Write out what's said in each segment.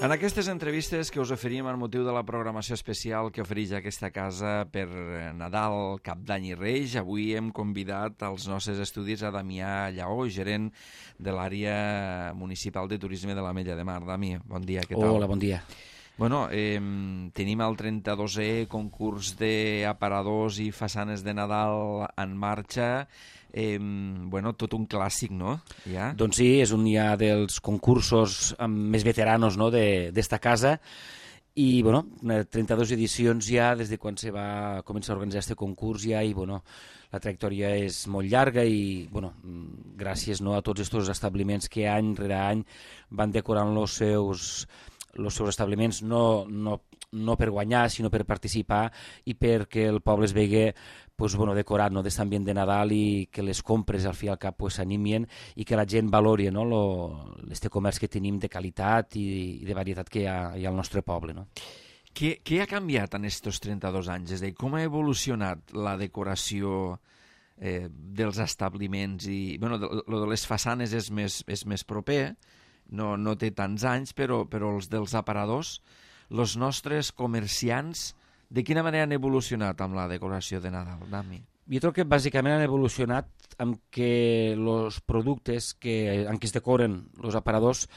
En aquestes entrevistes que us oferim amb motiu de la programació especial que ofereix aquesta casa per Nadal, Cap d'Any i Reis, avui hem convidat als nostres estudis a Damià Lleó, gerent de l'àrea municipal de turisme de l'Ametlla de Mar. Dami, bon dia, què tal? Hola, bon dia. Bueno, tenim el 32è concurs d'aparadors i façanes de Nadal en marxa. Bueno, tot un clàssic, no? Ja? Doncs sí, és un ja dels concursos més veteranos, no, d'esta casa i, bueno, 32 edicions ja des de quan se va començar a organitzar este concurs ja i, bueno, la trajectòria és molt llarga i, bueno, gràcies, no, a tots aquests establiments que any rere any van decorant els seus establiments no per guanyar, sinó per participar i perquè el poble es vegi pues, bueno, decorat, no, d'aquest ambient de Nadal i que les compres al fi i al cap pues, s'animien i que la gent valori, no, este comerç que tenim de qualitat i de varietat que hi ha al nostre poble. No? Què ha canviat en aquests 32 anys? És a dir, com ha evolucionat la decoració dels establiments? I, bueno, lo de les façanes és més proper, no té tants anys, però els dels aparadors, els nostres comerciants, de quina manera han evolucionat amb la decoració de Nadal, Dami? Jo crec que bàsicament han evolucionat amb que els productes en què es decoren els aparadors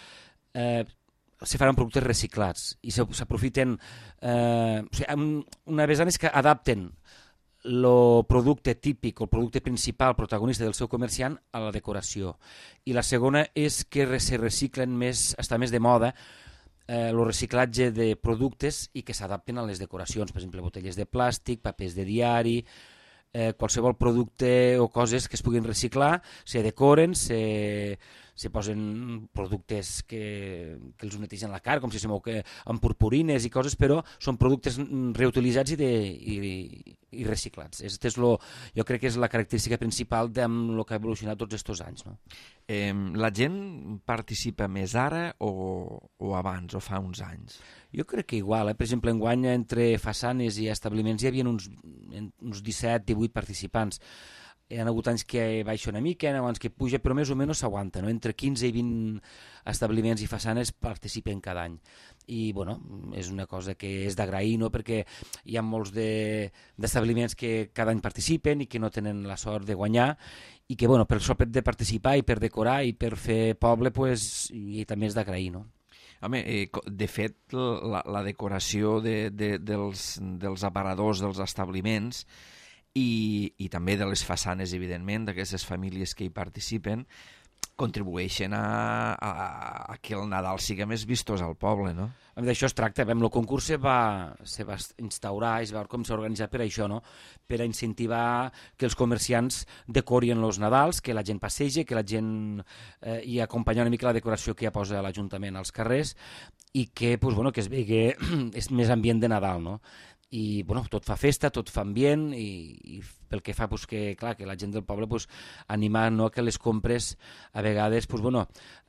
se fan productes reciclats i s'aprofiten, o sigui, una vegada és que adapten el producte típic o el producte principal protagonista del seu comerciant a la decoració. I la segona és que se reciclen més, està més de moda, el reciclatge de productes i que s'adapten a les decoracions, per exemple, botelles de plàstic, papers de diari, qualsevol producte o coses que es puguin reciclar, se decoren, se posen productes que els netegen la cara, com si se mou amb purpurines i coses, però són productes reutilitzats i reciclats. Jo crec que és la característica principal del que ha evolucionat tots aquests anys. No? La gent participa més ara o abans, o fa uns anys? Jo crec que igual. Per exemple, enguany entre façanes i establiments hi havia uns 17-18 participants. Hi ha hagut anys que baixa una mica, anys que puja, però més o menys s'aguanta. No? Entre 15 i 20 establiments i façanes participen cada any. I bueno, és una cosa que és d'agrair, no? Perquè hi ha molts d'establiments que cada any participen i que no tenen la sort de guanyar i que bueno, per això de participar i per decorar i per fer poble pues, i també és d'agrair, no? Home, de fet, la decoració dels aparadors, dels establiments i també de les façanes, evidentment, d'aquestes famílies que hi participen, contribueixen a que el Nadal sigui més vistós al poble, no? D'això es tracta. El concurs se va instaurar, es va començar a organitzar per això, no? Per a incentivar que els comerciants decorien els Nadals, que la gent passegi, que la gent i acompanyar una mica la decoració que ja posa l'Ajuntament als carrers i que, pues, bueno, que es vegi més ambient de Nadal, no? I bueno, tot fa festa, tot fa ambient i pel que fa pues, que la gent del poble pues, animar, no, que les compres a vegades pues, bueno,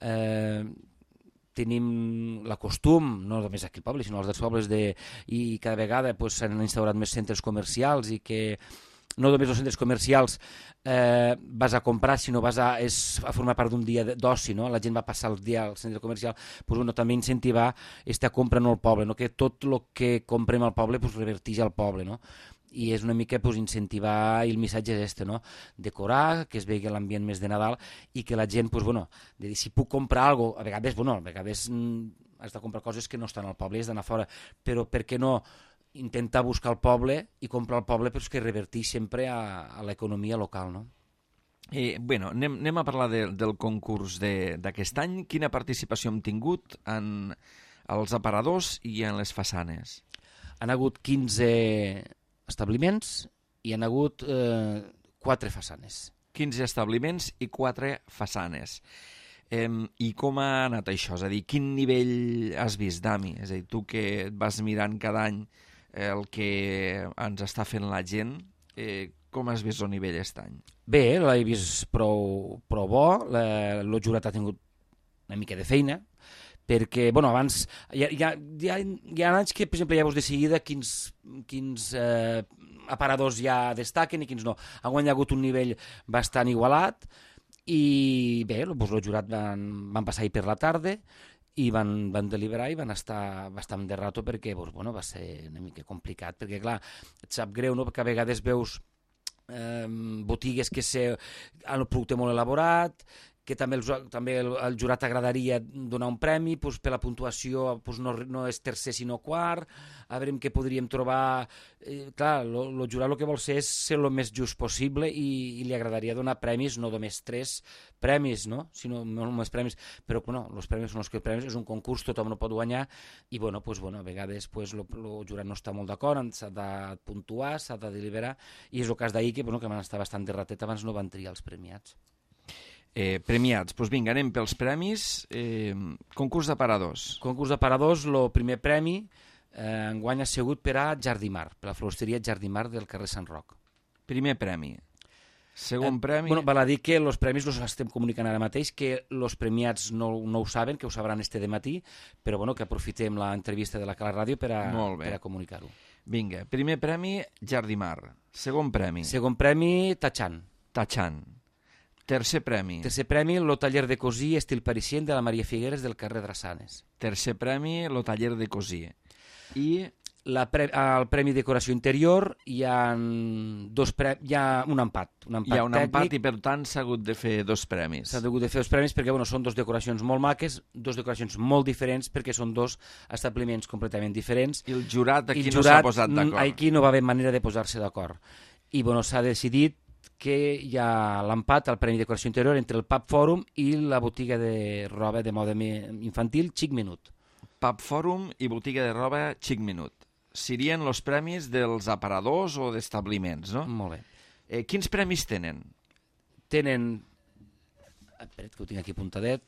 tenim la costum, no només aquí al poble sinó als dels pobles i cada vegada pues, s'han instaurat més centres comercials i que no només els centres comercials vas a comprar, sinó vas a formar part d'un dia d'oci, no? La gent va passar el dia al centre comercial, pues, bueno, també incentivar aquesta compra no al poble, no? Que tot el que comprem al poble pues, reverteix al poble, no? I és una mica pues, incentivar, i el missatge és este, no? Decorar, que es vegi l'ambient més de Nadal i que la gent, pues, bueno, de dir, si puc comprar alguna cosa, a vegades has de comprar coses que no estan al poble i has d'anar fora, però per què no intentar buscar el poble i comprar el poble però que reverteix sempre a l'economia local, no? Bueno, anem a parlar del concurs d'aquest any. Quina participació hem tingut en els aparadors i en les façanes? Han hagut 15 establiments i han hagut 4 façanes. 15 establiments i 4 façanes. I com ha anat això? És a dir, quin nivell has vist, Dami? És a dir, tu que et vas mirant cada any el que ens està fent la gent, com has vist el nivell aquest any? Bé, l'he vist prou bo, el jurat ha tingut una mica de feina, perquè, bueno, abans, hi ha anys que, per exemple, ja veus de seguida quins aparadors ja destaquen i quins no. Enguany hi ha hagut un nivell bastant igualat i bé, el jurat van passar ahir per la tarda i van deliberar i van estar bastant de rato perquè bueno, va ser una mica complicat, perquè clar, et sap greu, no? Perquè a vegades veus botigues que han el producte molt elaborat, que també el jurat agradaria donar un premi, doncs per la puntuació doncs no és tercer sinó quart, a veure què podríem trobar. Clar, el jurat el que vol ser és ser el més just possible i li agradaria donar premis, no només 3 premis, no? Sinó només premis, però bueno, els premis són els que premis, és un concurs, tothom no pot guanyar, i bueno, a vegades el jurat no està molt d'acord, s'ha de puntuar, s'ha de deliberar, i és el cas d'ahir que van estar bastant de ratet, abans no van triar els premiats. Premiats, doncs vinga, anem pels premis. Concurs d'aparadors. Concurs d'aparadors, el primer premi enguany ha sigut per a Jardimar, per la floristeria Jardimar del carrer Sant Roc. Primer premi. Segon premi... Val a dir que els premis els estem comunicant ara mateix, que els premiats no ho saben, que ho sabran este dematí, però que aprofitem l'entrevista de la Cala Ràdio per a comunicar-ho. Vinga, primer premi, Jardimar. Segon premi. Segon premi, Tachan. Tercer premi. Tercer premi, el taller de cosí estil parisien de la Maria Figueres del carrer Drassanes. Tercer premi, el taller de cosí. I... al premi decoració interior hi ha un empat. Hi ha un empat i per tant s'ha hagut de fer 2 premis. S'ha hagut de fer 2 premis perquè són 2 decoracions molt maques, 2 decoracions molt diferents perquè són 2 establiments completament diferents. I el jurat aquí no s'ha posat d'acord. Aquí no va haver manera de posar-se d'acord. I s'ha decidit que hi ha l'empat al Premi de Decoració Interior entre el Pub Fòrum i la botiga de roba de moda infantil Chic Minut. Pub Fòrum i botiga de roba Chic Minut. Serien els premis dels aparadors o d'establiments, no? Molt bé. Quins premis tenen? Tenen... Espera't, que ho tinc aquí apuntadet.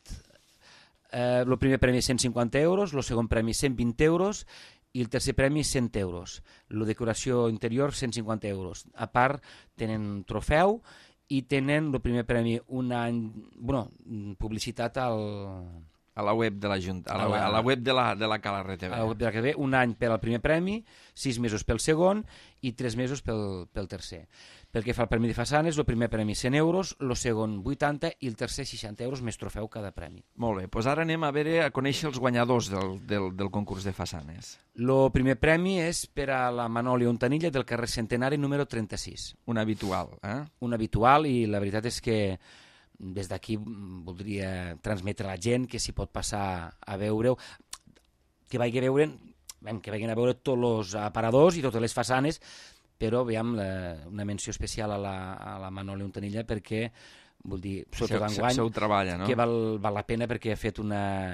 El primer premi 150 euros, el segon premi 120 euros i el tercer premi 100 euros. La decoració interior 150 euros. A part, tenen trofeu i tenen el primer premi un any... publicitat a la web de la Junta, a la web de la Cala RTV. A la web de la RTV, un any per al primer premi, 6 mesos pel segon i 3 mesos pel tercer. Pel que fa al premi de façanes, el primer premi 100 euros, el segon 80 i el tercer 60 euros més trofeu cada premi. Molt bé, doncs ara anem a conèixer els guanyadors del concurs de façanes. El primer premi és per a la Manoli Ontanilla del carrer Centenari número 36. Un habitual, eh? Un habitual, i la veritat és que des d'aquí voldria transmetre a la gent que s'hi pot passar a veure-ho, que vagin a veure tots els aparadors i totes les façanes, però veiem una menció especial a la Manoli Ontanilla perquè, vull dir, sobretot enguany, que val la pena perquè ha fet una...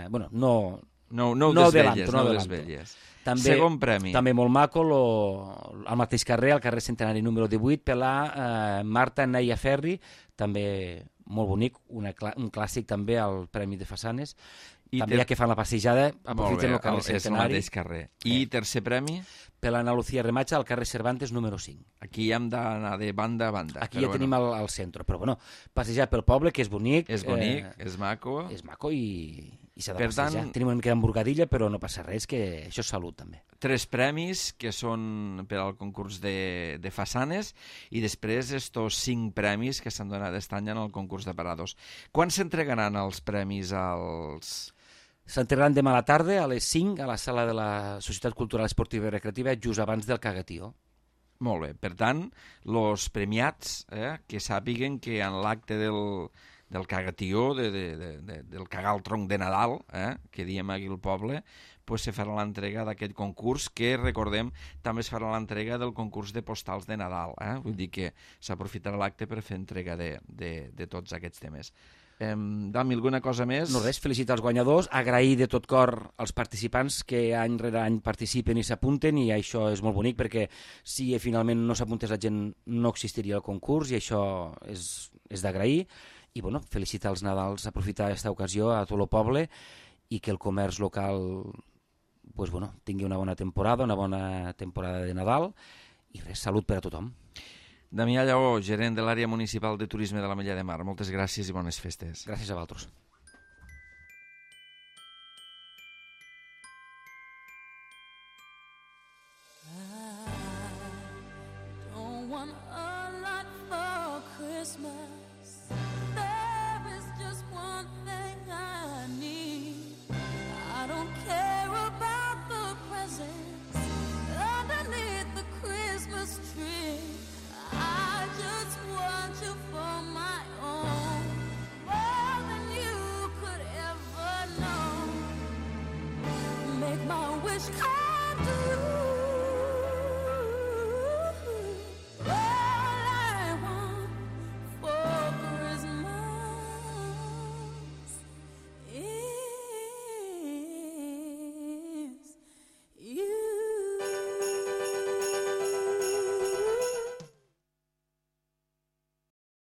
No desvelles. Segon premi. També molt maco, al mateix carrer, al carrer Centenari número 18, per la Marta Neia Ferri, també molt bonic, un clàssic també al Premi de Façanes. També que fan la passejada, aprofiten el carrer Centenari. És el mateix carrer. I tercer premi? Per l'Anna Lucía Rematxa al carrer Cervantes número 5. Aquí hem d'anar de banda a banda. Aquí ja tenim al centre, però passejar pel poble, que és bonic. És bonic, és maco. És maco i s'ha de passejar. Tenim una mica d'hamburgadilla, però no passa res, que això és salut també. 3 premis que són per al concurs de façanes i després estos 5 premis que s'han donat aquest any en el concurs d'aparadors. Quan s'entregaran els premis als... S'entregaran demà a la tarda a les 5 a la sala de la Societat Cultural Esportiva i Recreativa just abans del Cagatió. Molt bé. Per tant, els premiats que sàpiguen que en l'acte del Cagatió, del cagar el tronc de Nadal, que diem aquí al poble, se farà l'entrega d'aquest concurs que, recordem, també es farà l'entrega del concurs de postals de Nadal. Vull dir que s'aprofitarà l'acte per fer entrega de tots aquests temes. Dami, alguna cosa més? No res, felicitar els guanyadors, agrair de tot cor als participants que any rere any participen i s'apunten, i això és molt bonic perquè si finalment no s'apuntés la gent no existiria el concurs, i això és d'agrair. I felicitar els Nadals, aprofitar aquesta ocasió a tot el poble i que el comerç local tingui una bona temporada de Nadal, i res, salut per a tothom. Damià Lleó, gerent de l'àrea municipal de turisme de l'Ametlla de Mar, moltes gràcies i bones festes. Gràcies a vosaltres. my wish come true.